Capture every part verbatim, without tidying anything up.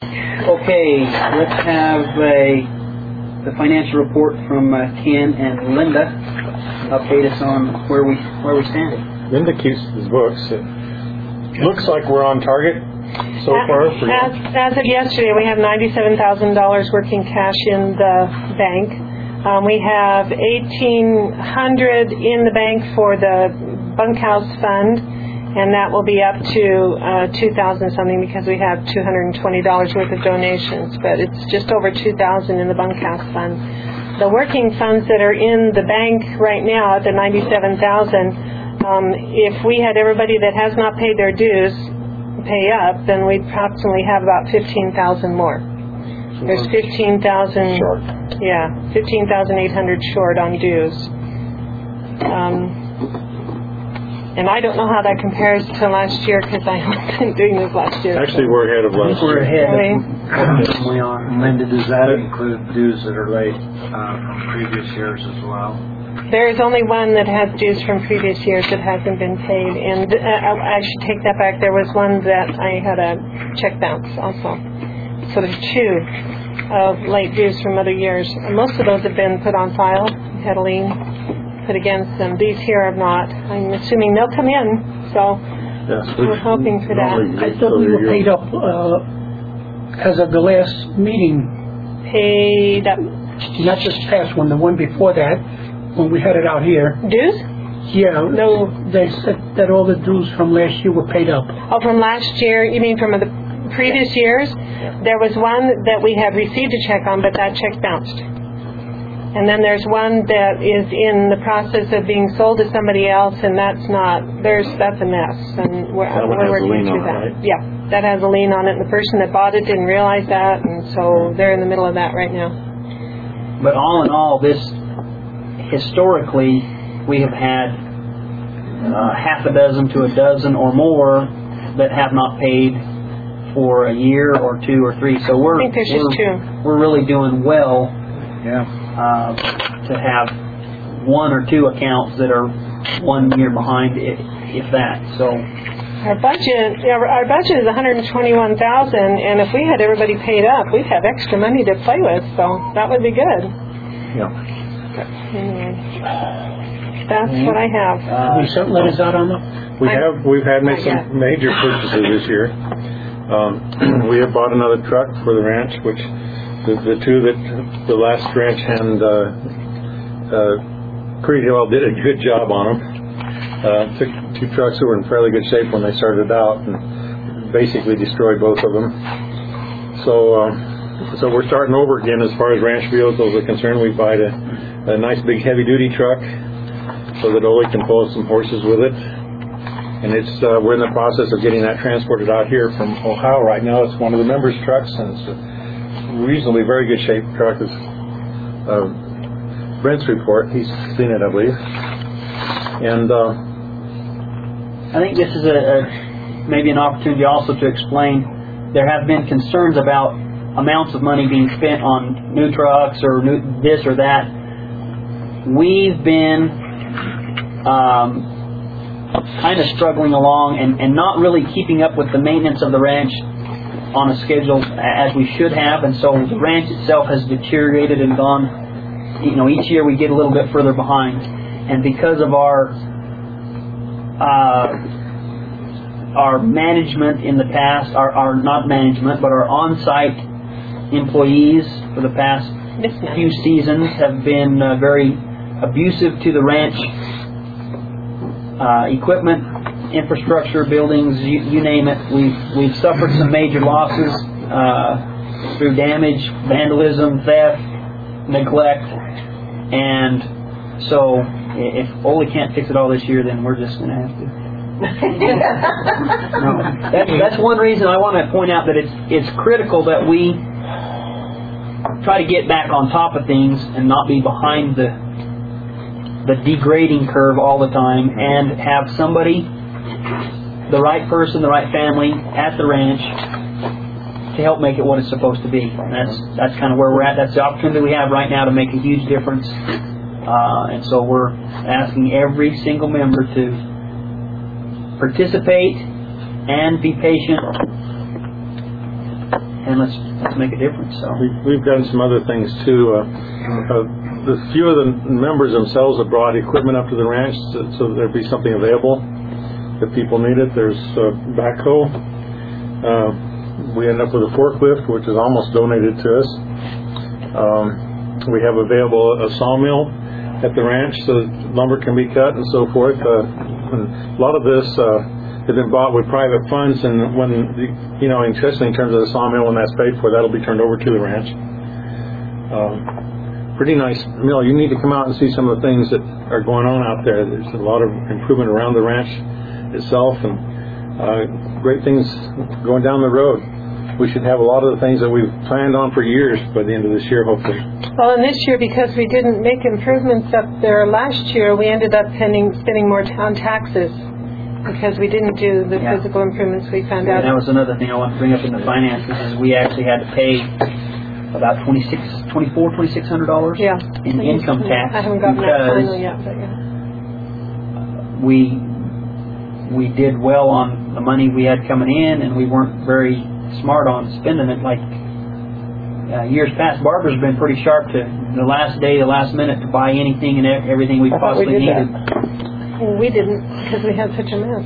Okay, let's have a, the financial report from uh, Ken and Linda. Update us on where we where we stand. Linda keeps his books. It looks like we're on target so far. For as, as of yesterday, we have ninety-seven thousand dollars working cash in the bank. Um, we have eighteen hundred dollars in the bank for the bunkhouse fund, and that will be up to uh, two thousand dollars something because we have two hundred twenty dollars worth of donations, but it's just over two thousand dollars in the bunkhouse fund. The working funds that are in the bank right now at the ninety-seven thousand dollars, um, if we had everybody that has not paid their dues pay up, then we'd approximately have about fifteen thousand dollars more. There's fifteen thousand dollars short. Yeah, fifteen thousand eight hundred dollars short on dues. Um, And I don't know how that compares to last year because I haven't been doing this last year. Actually, we're ahead of last year. We're ahead. Really? We are. Linda, does that include dues that are late uh, from previous years as well? There is only one that has dues from previous years that hasn't been paid. And uh, I should take that back. There was one that I had a check bounce also. So there's two of late dues from other years. And most of those have been put on file, had a lien put against them. These here have not. I'm assuming they'll come in, so yes, we're hoping for that. I thought we were paid up uh, as of the last meeting. Paid up. Not this past one, the one before that, when we had it out here. Dues? Yeah, No. they said that all the dues from last year were paid up. Oh, from last year? You mean from the previous years? Yeah. There was one that we had received a check on, but that check bounced. And then there's one that is in the process of being sold to somebody else, and that's not, there's, that's a mess. And we're, that one we're has a working lien through on that. it, right? Yeah, that has a lien on it, and the person that bought it didn't realize that, and so they're in the middle of that right now. But all in all, this, historically, we have had uh, half a dozen to a dozen or more that have not paid for a year or two or three. So we're, I think there's we're, just two. we're really doing well. Yeah. Uh, to have one or two accounts that are one year behind, if, if that. So our budget, yeah, our budget is one hundred twenty-one thousand dollars, and if we had everybody paid up, we'd have extra money to play with. So that would be good. Yeah. Anyway, that's what I have. uh, we sent letters out on them. We have we've had made Not yet. some major purchases this year. Um, we have bought another truck for the ranch, which the, the two that the last ranch hand uh, uh, pretty well did a good job on them. Uh, took two trucks that were in fairly good shape when they started out and basically destroyed both of them. So uh, so we're starting over again as far as ranch vehicles are concerned. We bought a, a nice big heavy duty truck so that Ole can pull some horses with it. And it's uh, we're in the process of getting that transported out here from Ohio right now. It's one of the members' trucks, and it's a reasonably very good shape truck. Is uh, Brent's report. He's seen it, I believe. And uh, I think this is a, a maybe an opportunity also to explain. There have been concerns about amounts of money being spent on new trucks or new this or that. We've been um, kind of struggling along and, and not really keeping up with the maintenance of the ranch on a schedule as we should have, and so the ranch itself has deteriorated and gone, you know, each year we get a little bit further behind. And because of our uh, our management in the past, our, our not management, but our on-site employees for the past few seasons have been uh, very abusive to the ranch uh, equipment, infrastructure, buildings, you, you name it. We've we've suffered some major losses uh, through damage, vandalism, theft, neglect, and so if Ole can't fix it all this year, then we're just going to have to. No, that's, that's one reason I want to point out that it's it's critical that we try to get back on top of things and not be behind the the degrading curve all the time, and have somebody, the right person, the right family at the ranch to help make it what it's supposed to be. And that's that's kind of where we're at. That's the opportunity we have right now to make a huge difference. Uh, and so we're asking every single member to participate and be patient then let's let's make a difference. So We've, we've done some other things too. Uh, uh, the few of the members themselves have brought equipment up to the ranch so, so there'd be something available if people need it. There's uh, backhoe. Uh, we end up with a forklift, which is almost donated to us. Um, we have available a sawmill at the ranch so lumber can be cut and so forth. Uh, and a lot of this uh, has been bought with private funds, and when, the, you know, especially in terms of the sawmill, when that's paid for, that'll be turned over to the ranch. Um, pretty nice mill. You need to come out and see some of the things that are going on out there. There's a lot of improvement around the ranch itself, and uh, great things going down the road. We should have a lot of the things that we've planned on for years by the end of this year, hopefully. Well, and this year, because we didn't make improvements up there last year, we ended up spending, spending more on taxes because we didn't do the Yeah. physical improvements we found out. and that was another thing I wanted to bring up in the finances is we actually had to pay about twenty-six, twenty-four, twenty-six hundred dollars Yeah. in income tax I haven't gotten that because final yet, but yeah. we we did well on the money we had coming in, and we weren't very smart on spending it like uh, years past. Barbara's been pretty sharp to the last day, the last minute to buy anything and e- everything we I thought we possibly did needed. that. Well, we didn't because we had such a mess.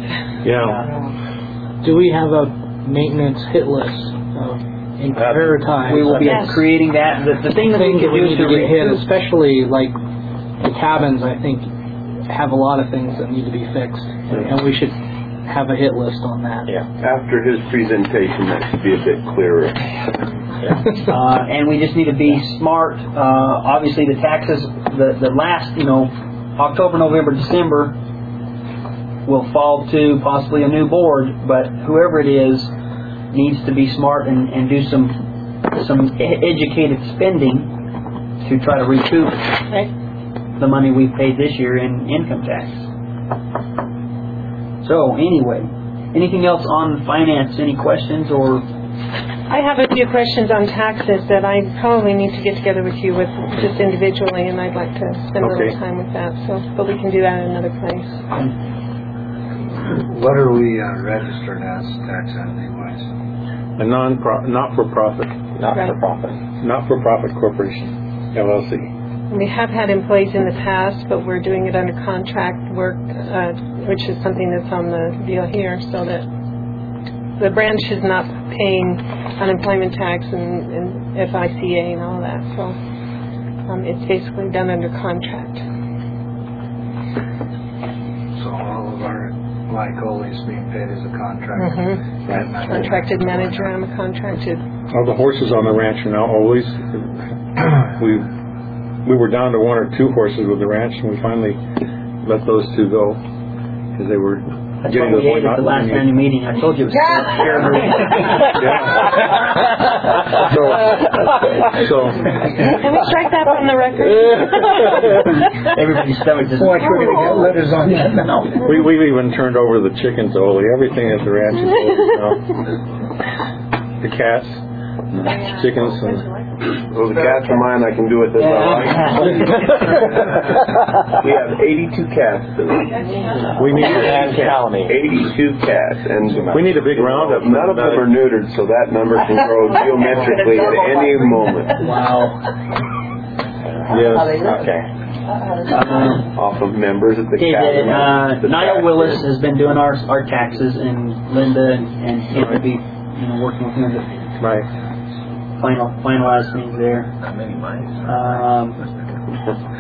Yeah. Do we have a maintenance hit list uh, and prioritize We will be Yes. creating that. The, the thing that we things can that we do need to to get hit, recoup- especially like the cabins? I think have a lot of things that need to be fixed, and we should have a hit list on that. Yeah. After his presentation, that should be a bit clearer. uh, and we just need to be smart. Uh, obviously, the taxes, the, the last, you know, October, November, December will fall to possibly a new board, but whoever it is needs to be smart and, and do some some e- educated spending to try to recoup Right? the money we paid this year in income tax. So anyway, anything else on finance? Any questions or? I have a few questions on taxes that I probably need to get together with you with just individually, and I'd like to spend a Okay. little time with that. So, but we can do that in another place. What are we uh, registered as tax entity wise? A non not for profit, Not Right. for profit. not for profit corporation, L L C. We have had employees in the past, but we're doing it under contract work, uh, which is something that's on the deal here, so that the branch is not paying unemployment tax and, and F I C A and all that. So um, it's basically done under contract. So all of our glycolis being paid as a contract. Mm-hmm. Right. Not- Contracted manager, I'm a contracted. All the horses on the ranch are now always. We we were down to one or two horses with the ranch, and we finally let those two go because they were That's getting what to the we point ate at not the last needing- annual meeting. I told you it was terrible. So, so Can we strike that from the record? Everybody's stomach just. Boy, we're gonna get letters on that now. we we've even turned over the chickens to Oli. Everything at the ranch is Oli now. The cats, chickens, and Well, the cats are mine. I can do it as I like. We have eighty-two cats. we need eighty-two cats, and we need a big roundup. none of them are neutered, so that number can grow geometrically at any moment. Wow. Yes. Okay. Um, Off of members at the Okay, cabin. the, uh, the Niall tax Willis is- has been doing our our taxes, and Linda and, and Kim will be, you know, working with him to Right. final finalize things there. Not many mice. Um,